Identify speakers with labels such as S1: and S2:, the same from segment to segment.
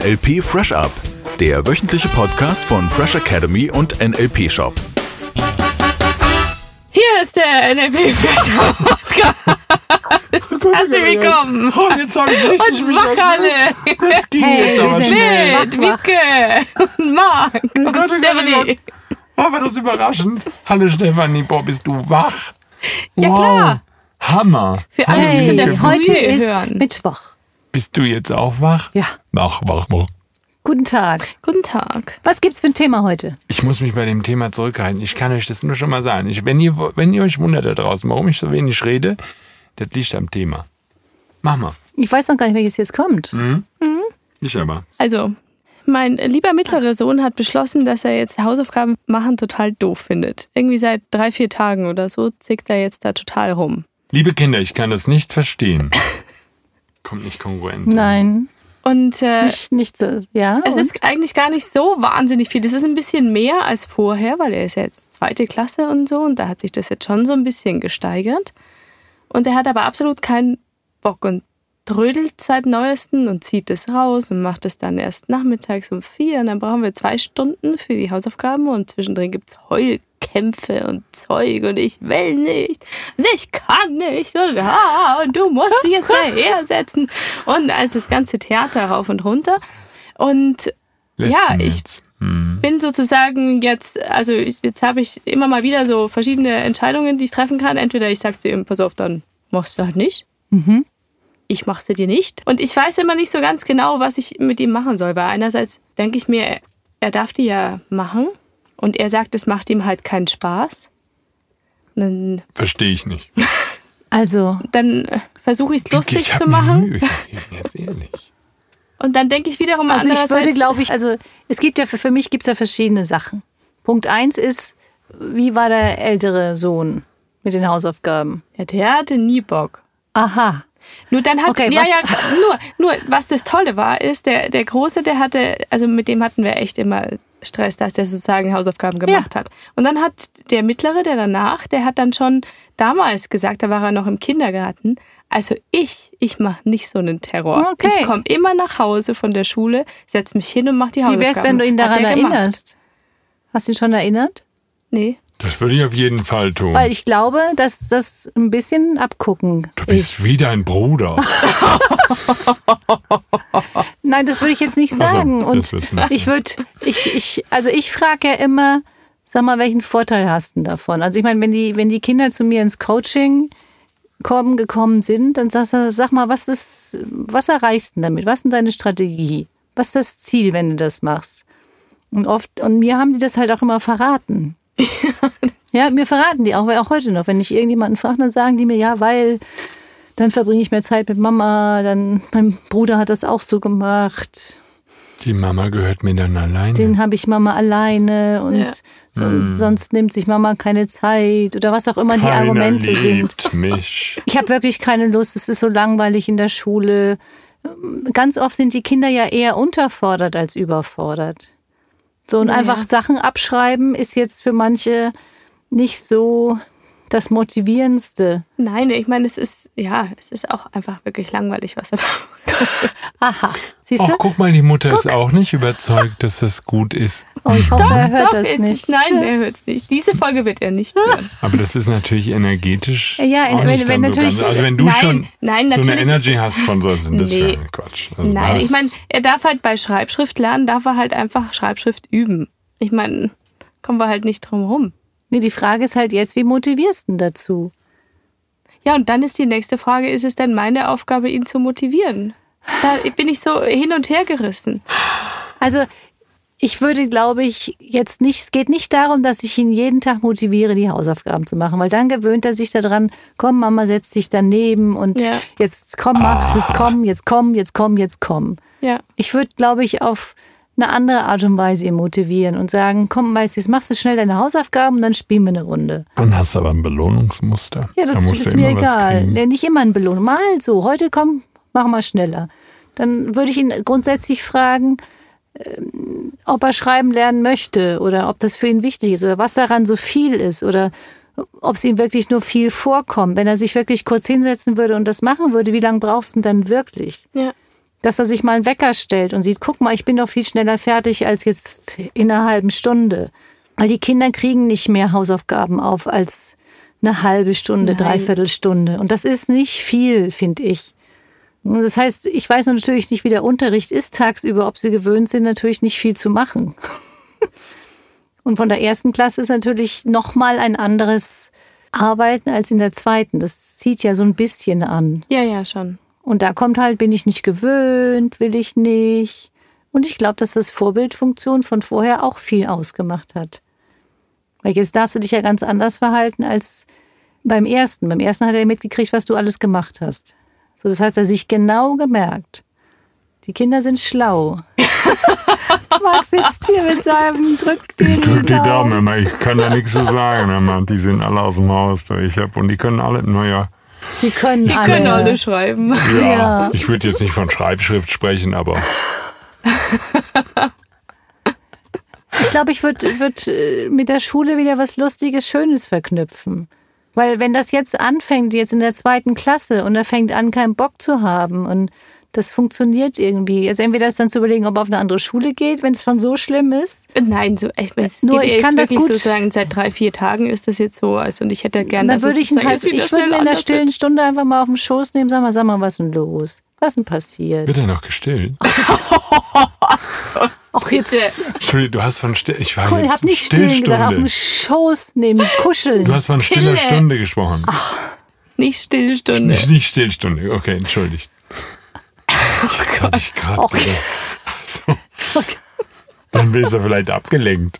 S1: NLP Fresh Up, der wöchentliche Podcast von Fresh Academy und NLP Shop.
S2: Hier ist der NLP Fresh Up Podcast. Herzlich willkommen.
S3: Oh, jetzt habe ich richtig
S2: und Wackerle.
S3: Das ging jetzt aber schnell.
S2: Mit Wiebke und Marc und Stefanie.
S3: War das überraschend? Hallo Stefanie, boah, bist du wach?
S2: Ja,
S3: wow.
S2: klar.
S3: Hammer.
S2: Für alle, die es in der
S4: heute
S2: Früh
S4: ist
S2: hören.
S4: Mittwoch.
S3: Bist du jetzt auch wach?
S4: Ja.
S3: Wach.
S4: Guten Tag.
S2: Guten Tag.
S4: Was gibt's für ein Thema heute?
S3: Ich muss mich bei dem Thema zurückhalten. Ich kann euch das nur schon mal sagen. Wenn ihr euch wundert da draußen, warum ich so wenig rede, das liegt am Thema. Mach mal.
S4: Ich weiß noch gar nicht, welches jetzt kommt.
S3: Ich aber.
S2: Also, mein lieber mittlerer Sohn hat beschlossen, dass er jetzt Hausaufgaben machen total doof findet. Irgendwie seit 3-4 Tagen oder so zickt er jetzt da total rum.
S3: Liebe Kinder, ich kann das nicht verstehen. Kommt nicht kongruent.
S4: Nein,
S2: Und
S4: nicht so. Ja.
S2: es
S4: und?
S2: ist eigentlich gar nicht so wahnsinnig viel. Es ist ein bisschen mehr als vorher, weil er ist ja jetzt 2. Klasse und so. Und da hat sich das jetzt schon so ein bisschen gesteigert. Und er hat aber absolut keinen Bock und trödelt seit Neuestem und zieht es raus und macht es dann erst nachmittags um 4. Und dann brauchen wir 2 Stunden für die Hausaufgaben und zwischendrin gibt es Heulkämpfe und Zeug und ich will nicht und ich kann nicht und du musst dich jetzt daher setzen. Und also das ganze Theater rauf und runter. Und ja, ich bin sozusagen jetzt, also jetzt habe ich immer mal wieder so verschiedene Entscheidungen, die ich treffen kann. Entweder ich sage zu ihm, pass auf, dann machst du halt nicht. Ich mache sie dir nicht. Und ich weiß immer nicht so ganz genau, was ich mit ihm machen soll. Weil einerseits denke ich mir, er darf die ja machen. Und er sagt, es macht ihm halt keinen Spaß. Dann
S3: Verstehe ich nicht.
S4: Also,
S2: dann versuche ich es lustig
S3: Ich hab
S2: zu
S3: mir
S2: machen.
S3: Mühe gegeben, jetzt ehrlich.
S2: Und dann denke ich wiederum
S4: ich
S2: andererseits...
S4: würde, glaube ich, es gibt ja für mich gibt's ja verschiedene Sachen. Punkt 1 ist, wie war der ältere Sohn mit den Hausaufgaben?
S2: Ja, der hatte nie Bock.
S4: Aha.
S2: Nur dann hat,
S4: Okay,
S2: nur was das Tolle war, ist, der Große, der hatte, also mit dem hatten wir echt immer Stress, dass der sozusagen Hausaufgaben gemacht hat. Und dann hat der Mittlere, der danach, der hat dann schon damals gesagt, da war er noch im Kindergarten, also ich mache nicht so einen Terror.
S4: Okay.
S2: Ich komme immer nach Hause von der Schule, setze mich hin und mache die
S4: Wie
S2: Hausaufgaben.
S4: wär's, wenn du ihn
S2: Hat
S4: daran
S2: der gemacht.
S4: erinnerst? Hast du ihn schon erinnert?
S2: Nee.
S3: Das würde ich auf jeden Fall tun.
S4: Weil ich glaube, dass das ein bisschen abgucken
S3: Du bist wie dein Bruder.
S4: Nein, das würde ich jetzt nicht
S3: Ach so,
S4: sagen.
S3: das
S4: Und
S3: würdest du nicht
S4: ich frage ja immer, sag mal, welchen Vorteil hast du davon? Also ich meine, wenn die Kinder zu mir ins Coaching gekommen sind, dann sag mal, was erreichst du damit? Was ist denn deine Strategie? Was ist das Ziel, wenn du das machst? Und mir haben die das halt auch immer verraten. Ja, mir verraten die auch heute noch. Wenn ich irgendjemanden frage, dann sagen die mir, ja, weil dann verbringe ich mehr Zeit mit Mama, dann mein Bruder hat das auch so gemacht.
S3: Die Mama gehört mir dann alleine.
S4: Den habe ich Mama alleine und sonst nimmt sich Mama keine Zeit oder was auch immer die Argumente sind.
S3: Mich.
S4: Ich habe wirklich keine Lust, es ist so langweilig in der Schule. Ganz oft sind die Kinder ja eher unterfordert als überfordert. So, und einfach Sachen abschreiben ist jetzt für manche nicht so das Motivierendste.
S2: Nein, ich meine, es ist auch einfach wirklich langweilig, was er da macht.
S4: Aha, siehst du?
S3: Ach, guck mal, die Mutter ist auch nicht überzeugt, dass das gut ist.
S4: Oh, ich hoffe, er hört das nicht.
S2: Nein, er hört es nicht. Diese Folge wird er nicht hören.
S3: Aber das ist natürlich energetisch
S4: Ja,
S3: auch nicht
S4: wenn
S3: dann
S4: natürlich-
S3: so ganz. Also wenn du schon so eine
S2: natürlich-
S3: Energy hast von so, was ist denn das für
S2: Nee.
S3: ein Quatsch? Also
S2: Nein,
S3: was?
S2: ich meine, er darf halt bei Schreibschrift lernen, darf er halt einfach Schreibschrift üben. Ich meine, kommen wir halt nicht drum rum.
S4: Nee, die Frage ist halt jetzt, wie motivierst du ihn dazu?
S2: Ja, und dann ist die nächste Frage, ist es denn meine Aufgabe, ihn zu motivieren? Da bin ich so hin und her gerissen.
S4: Also ich würde, glaube ich, jetzt nicht, es geht nicht darum, dass ich ihn jeden Tag motiviere, die Hausaufgaben zu machen, weil dann gewöhnt er sich daran, komm, Mama setzt sich daneben und jetzt komm, mach, jetzt komm.
S2: Ja.
S4: Ich würde, glaube ich, auf eine andere Art und Weise ihn motivieren und sagen, komm, weißt du, jetzt machst du schnell deine Hausaufgaben und dann spielen wir eine Runde.
S3: Dann hast du aber ein Belohnungsmuster.
S4: Ja,
S3: Da
S4: das
S3: musst du
S4: ist mir
S3: immer was
S4: egal.
S3: kriegen.
S4: Nee, nicht immer eine Belohnung. Mal so, heute komm, mach mal schneller. Dann würde ich ihn grundsätzlich fragen, ob er schreiben lernen möchte oder ob das für ihn wichtig ist oder was daran so viel ist oder ob es ihm wirklich nur viel vorkommt. Wenn er sich wirklich kurz hinsetzen würde und das machen würde, wie lange brauchst du denn dann wirklich?
S2: Ja.
S4: Dass er sich mal einen Wecker stellt und sieht, guck mal, ich bin doch viel schneller fertig als jetzt in einer halben Stunde. Weil die Kinder kriegen nicht mehr Hausaufgaben auf als eine halbe Stunde, Dreiviertelstunde. Und das ist nicht viel, finde ich. Und das heißt, ich weiß natürlich nicht, wie der Unterricht ist tagsüber, ob sie gewöhnt sind, natürlich nicht viel zu machen. Und von der 1. Klasse ist natürlich nochmal ein anderes Arbeiten als in der 2. Das zieht ja so ein bisschen an.
S2: Ja, schon.
S4: Und da kommt halt, bin ich nicht gewöhnt, will ich nicht. Und ich glaube, dass das Vorbildfunktion von vorher auch viel ausgemacht hat. Weil jetzt darfst du dich ja ganz anders verhalten als beim 1. Beim 1. hat er mitgekriegt, was du alles gemacht hast. So, das heißt, er hat sich genau gemerkt. Die Kinder sind schlau. Max sitzt hier mit seinem Drück die
S3: Daumen. Ich kann da nichts zu sagen. Die sind alle aus dem Haus. Und die können alle,
S4: Die können
S2: alle schreiben.
S3: Ja. Ich würde jetzt nicht von Schreibschrift sprechen, aber...
S4: Ich glaube, ich würde mit der Schule wieder was Lustiges, Schönes verknüpfen. Weil wenn das jetzt anfängt, jetzt in der 2. Klasse und er fängt an, keinen Bock zu haben und das funktioniert irgendwie. Also entweder ist dann zu überlegen, ob er auf eine andere Schule geht, wenn es schon so schlimm ist.
S2: Nein, ich kann das gut so sagen, seit 3-4 Tagen ist das jetzt so. Also, und ich hätte gerne,
S4: dass ich würde ihn in der stillen Stunde einfach mal auf den Schoß nehmen, sag mal, was ist denn los? Was ist denn passiert?
S3: Wird er noch gestillt?
S4: Ach, jetzt.
S3: Entschuldigung, du hast von ich
S4: habe nicht stillen gesagt, auf den Schoß nehmen, kuscheln.
S3: Du hast von stiller Stunde gesprochen.
S2: Ach, nicht Stillstunde.
S3: Nicht Stillstunde, okay, entschuldigt. Hatte ich gerade so. Okay. Dann ist er vielleicht abgelenkt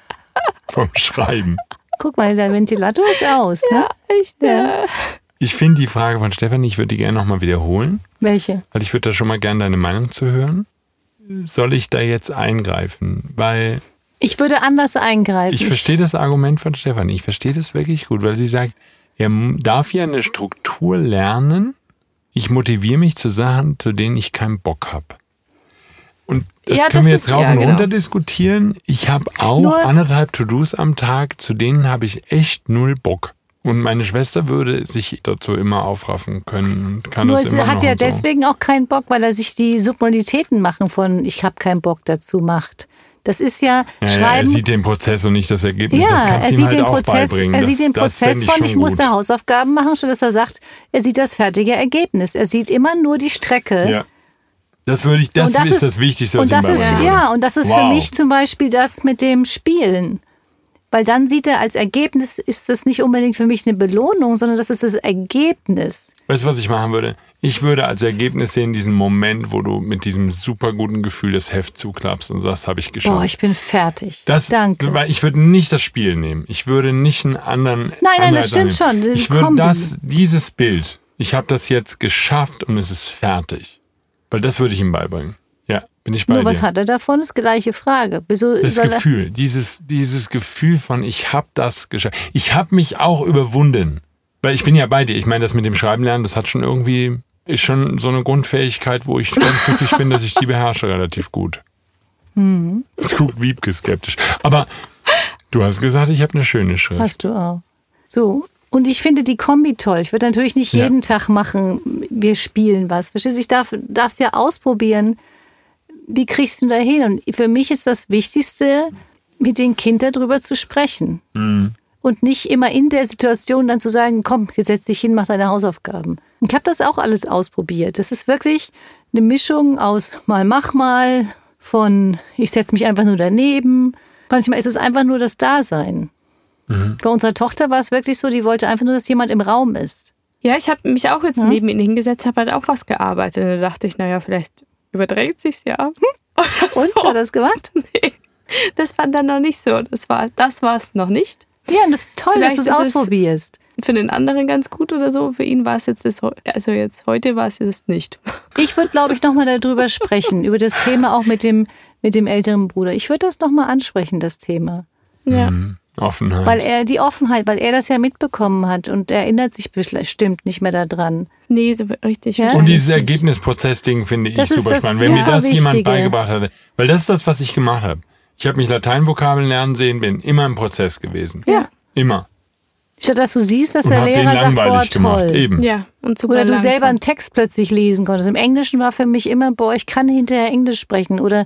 S3: vom Schreiben.
S4: Guck mal, der Ventilator ist aus, ne?
S2: Ja, echt. Ja.
S3: Ich finde die Frage von Stefanie, ich würde die gerne nochmal wiederholen.
S4: Welche?
S3: Weil ich würde da schon mal gerne deine Meinung zu hören. Soll ich da jetzt eingreifen? Weil
S4: ich würde anders eingreifen.
S3: Ich verstehe das Argument von Stefanie. Ich verstehe das wirklich gut, weil sie sagt, er darf ja eine Struktur lernen. Ich motiviere mich zu Sachen, zu denen ich keinen Bock habe. Und das können wir jetzt rauf und runter diskutieren. Ich habe auch 1,5 To-Dos am Tag, zu denen habe ich echt 0 Bock. Und meine Schwester würde sich dazu immer aufraffen können und kann das immer noch.
S4: Nur hat ja deswegen auch keinen Bock, weil er sich die Submoditäten machen von ich habe keinen Bock dazu macht. Das ist ja Schreiben.
S3: Er sieht den Prozess und nicht das Ergebnis.
S4: Ja,
S3: das kannst du ihm halt auch beibringen.
S4: Er sieht den Prozess von ich musste Hausaufgaben machen, statt dass er sagt, er sieht das fertige Ergebnis. Er sieht immer nur die Strecke.
S3: Ja. Das ist das Wichtigste, was ich ihm beibringen würde.
S4: Ja, und das ist für mich zum Beispiel das mit dem Spielen. Weil dann sieht er, als Ergebnis ist das nicht unbedingt für mich eine Belohnung, sondern das ist das Ergebnis.
S3: Weißt du, was ich machen würde? Ich würde als Ergebnis sehen diesen Moment, wo du mit diesem super guten Gefühl das Heft zuklappst und sagst, habe ich geschafft.
S4: Boah, ich bin fertig.
S3: Danke. Weil ich würde nicht das Spiel nehmen. Ich würde nicht einen anderen...
S4: Nein, das stimmt schon.
S3: Ich würde dieses Bild, ich habe das jetzt geschafft und es ist fertig. Weil das würde ich ihm beibringen. Ja, bin ich bei dir.
S4: Nur was hat er davon? Das ist die gleiche Frage.
S3: Das Gefühl, dieses Gefühl von ich habe das geschafft. Ich habe mich auch überwunden. Weil ich bin ja bei dir. Ich meine, das mit dem Schreiben lernen, das hat schon irgendwie, ist schon so eine Grundfähigkeit, wo ich ganz glücklich bin, dass ich die beherrsche relativ gut. Das guckt Wiebke skeptisch. Aber du hast gesagt, ich habe eine schöne Schrift.
S4: Hast du auch. So. Und ich finde die Kombi toll. Ich würde natürlich nicht jeden Tag machen, wir spielen was. Verstehst du? Ich darf es ja ausprobieren. Wie kriegst du da hin? Und für mich ist das Wichtigste, mit den Kindern darüber zu sprechen. Mhm. Und nicht immer in der Situation dann zu sagen, komm, jetzt setz dich hin, mach deine Hausaufgaben. Ich habe das auch alles ausprobiert. Das ist wirklich eine Mischung aus mach mal, von ich setze mich einfach nur daneben. Manchmal ist es einfach nur das Dasein. Mhm. Bei unserer Tochter war es wirklich so, die wollte einfach nur, dass jemand im Raum ist.
S2: Ja, ich habe mich auch jetzt neben ihn hingesetzt, habe halt auch was gearbeitet. Und da dachte ich, naja, vielleicht überträgt sich's ja.
S4: Und, hat er das gemacht?
S2: Nee, das fand er noch nicht so. Das war es noch nicht.
S4: Ja, und das ist toll, vielleicht dass du es ausprobierst.
S2: Für den anderen ganz gut oder so. Für ihn war es jetzt heute war es jetzt nicht.
S4: Ich würde, glaube ich, nochmal darüber sprechen, über das Thema auch mit dem älteren Bruder. Ich würde das nochmal ansprechen, das Thema.
S2: Ja.
S3: Offenheit.
S4: Weil er das ja mitbekommen hat und er erinnert sich bestimmt nicht mehr daran.
S2: Nee, so richtig.
S4: Ja?
S3: Und dieses Ergebnisprozess-Ding finde ich super spannend. Wenn mir das jemand beigebracht hatte, weil das ist das, was ich gemacht habe. Ich habe mich Lateinvokabeln lernen sehen, bin immer im Prozess gewesen.
S4: Ja.
S3: Immer.
S4: Statt dass du siehst, dass
S3: und
S4: der Lehrer sagt, boah,
S3: gemacht.
S4: toll.
S3: Eben.
S2: Ja, Und super
S4: Oder du
S2: langsam.
S4: selber einen Text plötzlich lesen konntest. Im Englischen war für mich immer, ich kann hinterher Englisch sprechen. Oder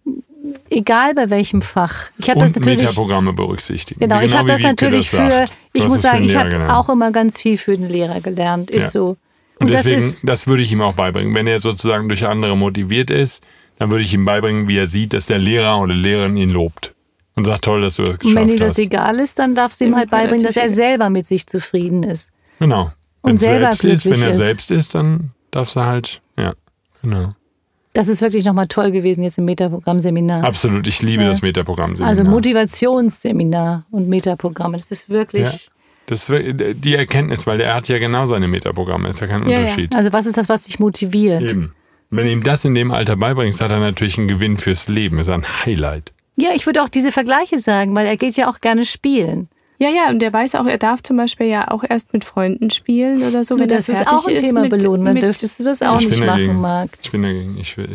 S4: egal bei welchem Fach. Ich habe das
S3: Und
S4: natürlich.
S3: Metaprogramme berücksichtigen.
S4: Genau, ich habe
S3: wie
S4: das
S3: Wiebke
S4: natürlich
S3: sagt.
S4: ich
S3: Du hast
S4: muss
S3: es für
S4: sagen,
S3: den
S4: ich
S3: Lehrer
S4: habe
S3: gelernt.
S4: auch immer ganz viel für den Lehrer gelernt. Ist
S3: Ja.
S4: so.
S3: Und
S4: das
S3: deswegen,
S4: ist,
S3: das würde ich ihm auch beibringen. Wenn er sozusagen durch andere motiviert ist, dann würde ich ihm beibringen, wie er sieht, dass der Lehrer oder Lehrerin ihn lobt. Und sagt, toll, dass du das
S4: und
S3: geschafft
S4: wenn ihm das
S3: hast.
S4: egal ist, dann darfst du ihm halt beibringen, dass er selber mit sich zufrieden ist.
S3: Genau.
S4: Und
S3: Wenn
S4: selber
S3: selbst ist, wenn
S4: glücklich
S3: er
S4: ist.
S3: selbst ist, dann darfst du halt, ja, genau.
S4: Das ist wirklich nochmal toll gewesen jetzt im Metaprogramm-Seminar.
S3: Absolut, ich liebe das Metaprogramm.
S4: Also Motivationsseminar und Metaprogramm. Das ist wirklich.
S3: Ja, das ist die Erkenntnis, weil er hat ja genau seine Metaprogramme, ist ja kein
S2: Ja, ja.
S3: Unterschied.
S4: Also was ist das, was dich motiviert?
S3: Eben. Wenn du ihm das in dem Alter beibringst, hat er natürlich einen Gewinn fürs Leben, ist ein Highlight.
S4: Ja, ich würde auch diese Vergleiche sagen, weil er geht ja auch gerne spielen.
S2: Ja, und der weiß auch, er darf zum Beispiel ja auch erst mit Freunden spielen oder so, wenn
S4: das
S2: er
S4: ist
S2: fertig
S4: auch ein Thema Belohnung. Dann dürftest du das auch
S3: Ich
S4: nicht
S3: bin
S4: machen,
S3: dagegen.
S4: Marc.
S3: Ich bin dagegen.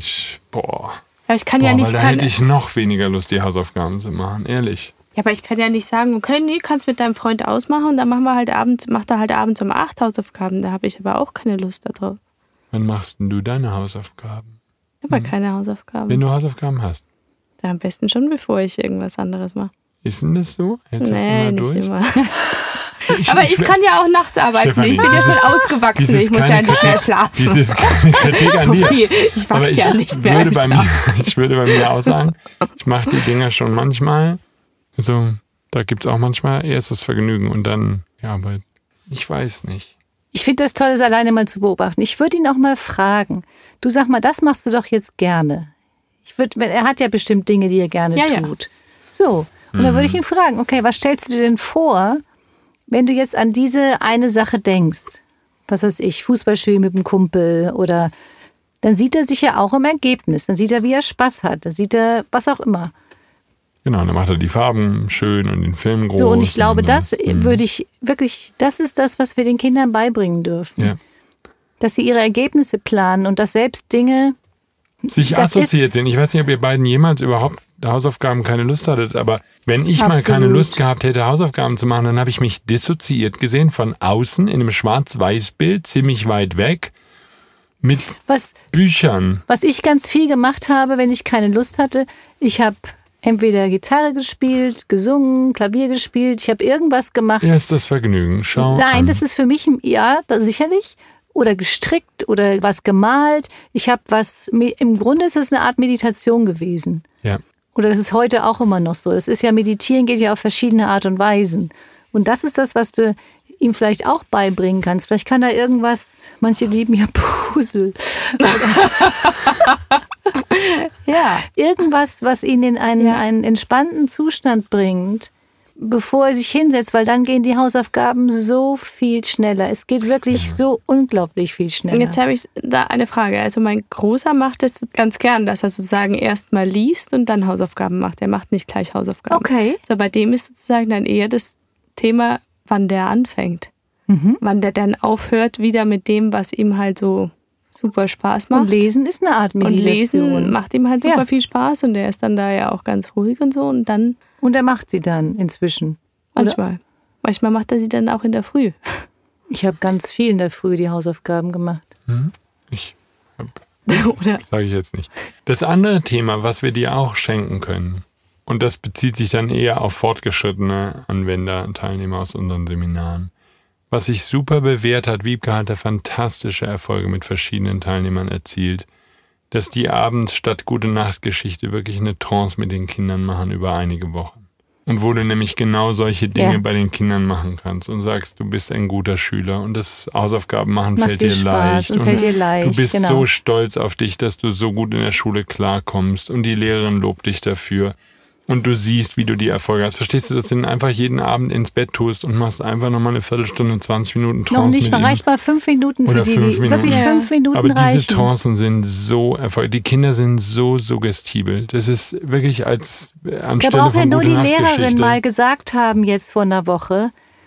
S3: Boah.
S2: Ja, ich kann ja nicht.
S3: Weil da hätte ich noch weniger Lust, die Hausaufgaben zu machen, ehrlich.
S2: Ja, aber ich kann ja nicht sagen, okay, nee, kannst mit deinem Freund ausmachen und dann macht er halt abends um 8 Hausaufgaben. Da habe ich aber auch keine Lust darauf.
S3: Wann machst denn du deine Hausaufgaben?
S2: Ich habe keine Hausaufgaben.
S3: Wenn du Hausaufgaben hast.
S2: Ja, am besten schon, bevor ich irgendwas anderes mache.
S3: Ist denn das so? Jetzt hast du
S2: Nee,
S3: mal
S2: nicht
S3: durch.
S2: immer. Aber ich kann ja auch nachts arbeiten.
S3: Stefanie,
S2: Ich bin ja
S3: dieses-
S2: schon ausgewachsen.
S3: dieses
S2: Ich muss
S3: keine
S2: ja nicht mehr
S3: Kritik-
S2: schlafen.
S3: Dieses keine Kritik an
S2: So
S3: dir.
S2: viel. Ich
S3: Aber
S2: wachse
S3: ich
S2: ja nicht mehr.
S3: würde
S2: im
S3: bei
S2: Schlaf.
S3: mir, ich würde bei mir auch sagen, ich mache die Dinger schon manchmal. So, da gibt es auch manchmal erst das Vergnügen und dann die Arbeit. Ich weiß nicht.
S4: Ich finde das toll, das alleine mal zu beobachten. Ich würde ihn auch mal fragen. Du sag mal, das machst du doch jetzt gerne. Er hat ja bestimmt Dinge, die er gerne
S2: Ja, ja.
S4: tut. So, und dann würde ich ihn fragen, okay, was stellst du dir denn vor, wenn du jetzt an diese eine Sache denkst? Was weiß ich, Fußballspielen mit dem Kumpel oder dann sieht er sich ja auch im Ergebnis. Dann sieht er, wie er Spaß hat. Dann sieht er, was auch immer.
S3: Genau, dann macht er die Farben schön und den Film groß.
S4: So, und ich glaube, das
S3: Mhm.
S4: würde ich wirklich, das ist das, was wir den Kindern beibringen dürfen.
S3: Ja.
S4: Dass sie ihre Ergebnisse planen und dass selbst Dinge.
S3: Sich
S4: Das
S3: assoziiert sind. Ich weiß nicht, ob ihr beiden jemals überhaupt Hausaufgaben keine Lust hattet, aber wenn ich mal
S4: Absolut.
S3: keine Lust gehabt hätte, Hausaufgaben zu machen, dann habe ich mich dissoziiert gesehen von außen in einem Schwarz-Weiß-Bild, ziemlich weit weg, mit Büchern.
S4: Was ich ganz viel gemacht habe, wenn ich keine Lust hatte, ich habe entweder Gitarre gespielt, gesungen, Klavier gespielt, ich habe irgendwas gemacht.
S3: Erst das Vergnügen. Schau
S4: Nein,
S3: an.
S4: das ist für mich, ja, sicherlich. Oder gestrickt oder was gemalt. Ich habe im Grunde ist es eine Art Meditation gewesen.
S3: Ja.
S4: Oder das ist heute auch immer noch so. Das ist ja, Meditieren geht ja auf verschiedene Art und Weisen. Und das ist das, was du ihm vielleicht auch beibringen kannst. Vielleicht kann er irgendwas, manche lieben ja Puzzle.
S2: Ja.
S4: Irgendwas, was ihn in einen entspannten Zustand bringt, bevor er sich hinsetzt, weil dann gehen die Hausaufgaben so viel schneller. Es geht wirklich so unglaublich viel schneller.
S2: Jetzt habe ich da eine Frage. Also mein Großer macht es ganz gern, dass er sozusagen erst mal liest und dann Hausaufgaben macht. Er macht nicht gleich Hausaufgaben.
S4: Okay.
S2: So, bei dem ist sozusagen dann eher das Thema, wann der anfängt. Wann der dann aufhört wieder mit dem, was ihm halt so super Spaß macht.
S4: Und Lesen ist eine Art
S2: Und
S4: Meditation.
S2: Lesen macht ihm halt super
S4: Ja.
S2: viel Spaß und der ist dann da ja auch ganz ruhig und so. Und dann
S4: Und er macht sie dann inzwischen.
S2: manchmal. Manchmal macht er sie dann auch in der Früh.
S4: Ich habe ganz viel in der Früh die Hausaufgaben gemacht.
S3: Ich
S2: Oder?
S3: sage ich jetzt nicht. Das andere Thema, was wir dir auch schenken können, und das bezieht sich dann eher auf fortgeschrittene Anwender, Teilnehmer aus unseren Seminaren. Was sich super bewährt hat, Wiebke hatte fantastische Erfolge mit verschiedenen Teilnehmern erzielt, dass die abends statt Gute-Nacht-Geschichte wirklich eine Trance mit den Kindern machen über einige Wochen. Und wo du nämlich genau solche Dinge
S4: Ja.
S3: bei den Kindern machen kannst und sagst, du bist ein guter Schüler und das Hausaufgaben machen
S4: Macht
S3: fällt
S4: dir
S3: dir
S4: Spaß
S3: leicht.
S4: und fällt dir leicht,
S3: Du bist
S4: genau.
S3: so stolz auf dich, dass du so gut in der Schule klarkommst und die Lehrerin lobt dich dafür. Und du siehst, wie du die Erfolge hast. Verstehst du, dass du dann einfach jeden Abend ins Bett tust und machst einfach nochmal eine Viertelstunde, 20 Minuten Trance
S4: Noch nicht,
S3: mit
S4: mal
S3: ihm.
S4: reicht mal 5 Minuten
S3: Oder
S4: für die,
S3: 5 Minuten.
S4: wirklich
S2: Ja.
S4: 5 Minuten
S3: Aber diese
S4: reichen.
S3: Trancen sind so erfolgreich. Die Kinder sind so suggestibel. Das ist wirklich als
S4: Da
S3: anstelle
S4: braucht ja
S3: von
S4: nur die Lehrerin
S3: Gute-Nacht-Geschichte.
S4: mal gesagt haben jetzt vor einer Woche,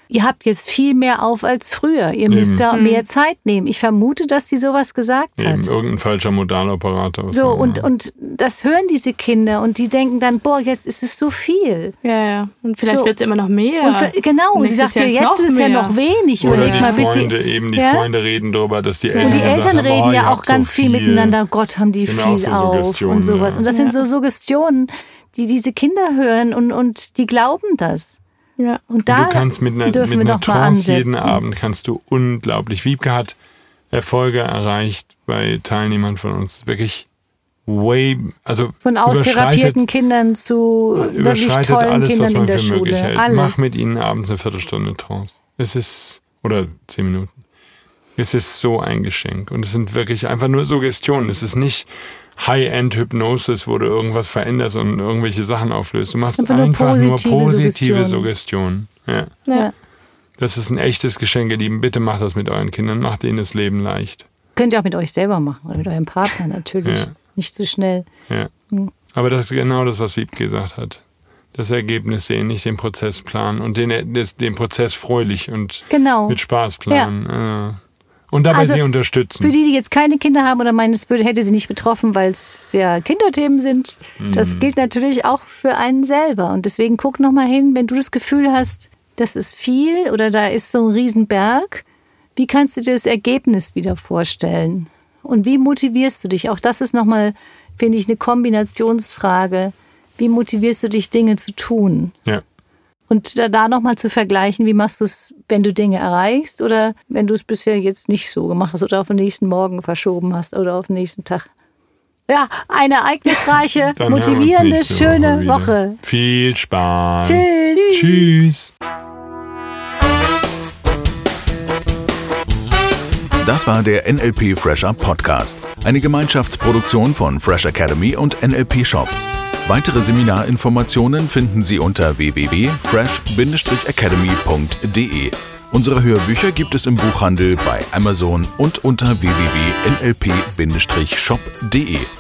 S4: ihr habt jetzt viel mehr auf als früher. Ihr müsst da mehr Zeit nehmen. Ich vermute, dass die sowas gesagt hat.
S3: Irgendein falscher Modaloperator.
S4: So, und das hören diese Kinder und die denken dann, boah, jetzt ist es so viel.
S2: Ja. Und vielleicht wird es immer noch mehr.
S4: Und sie sagt ja, jetzt ist es ja noch wenig.
S3: Oder die Freunde reden darüber, dass die Eltern
S4: und die Eltern reden ja auch ganz viel miteinander. Gott, haben die
S3: genau,
S4: viel auf und sowas. Und das sind so Suggestionen, die diese Kinder hören und die glauben das.
S2: Ja.
S4: Und da
S3: du kannst mit einer Trance jeden Abend kannst du unglaublich. Wiebke hat Erfolge erreicht bei Teilnehmern von uns. Wirklich
S4: von austherapierten Kindern zu wirklich tollen
S3: alles,
S4: Kindern
S3: was man
S4: in der
S3: für
S4: Schule.
S3: möglich hält.
S4: Alles.
S3: Mach mit ihnen abends eine Viertelstunde Trance. Oder 10 Minuten. Es ist so ein Geschenk. Und es sind wirklich einfach nur Suggestionen. Es ist nicht High-End-Hypnosis, wo du irgendwas veränderst und irgendwelche Sachen auflöst. Du machst einfach nur positive Suggestionen. Ja. Das ist ein echtes Geschenk, ihr Lieben. Bitte macht das mit euren Kindern. Macht ihnen das Leben leicht.
S4: Könnt ihr auch mit euch selber machen oder mit eurem Partner natürlich. Ja. Nicht zu schnell.
S3: Ja. Aber das ist genau das, was Wiebke gesagt hat. Das Ergebnis sehen, nicht den Prozess planen und den Prozess fröhlich und mit Spaß planen. Ja. Und dabei sie unterstützen.
S4: Für die jetzt keine Kinder haben oder meinen, es hätte sie nicht betroffen, weil es ja Kinderthemen sind, das gilt natürlich auch für einen selber. Und deswegen guck nochmal hin, wenn du das Gefühl hast, das ist viel oder da ist so ein Riesenberg, wie kannst du dir das Ergebnis wieder vorstellen? Und wie motivierst du dich? Auch das ist nochmal, finde ich, eine Kombinationsfrage. Wie motivierst du dich, Dinge zu tun?
S3: Ja.
S4: Und da nochmal zu vergleichen, wie machst du es, wenn du Dinge erreichst oder wenn du es bisher jetzt nicht so gemacht hast oder auf den nächsten Morgen verschoben hast oder auf den nächsten Tag. Ja, eine ereignisreiche, motivierende, schöne Woche.
S3: Viel Spaß.
S4: Tschüss.
S1: Das war der NLP Fresher Podcast, eine Gemeinschaftsproduktion von Fresh Academy und NLP Shop. Weitere Seminarinformationen finden Sie unter www.fresh-academy.de. Unsere Hörbücher gibt es im Buchhandel, bei Amazon und unter www.nlp-shop.de.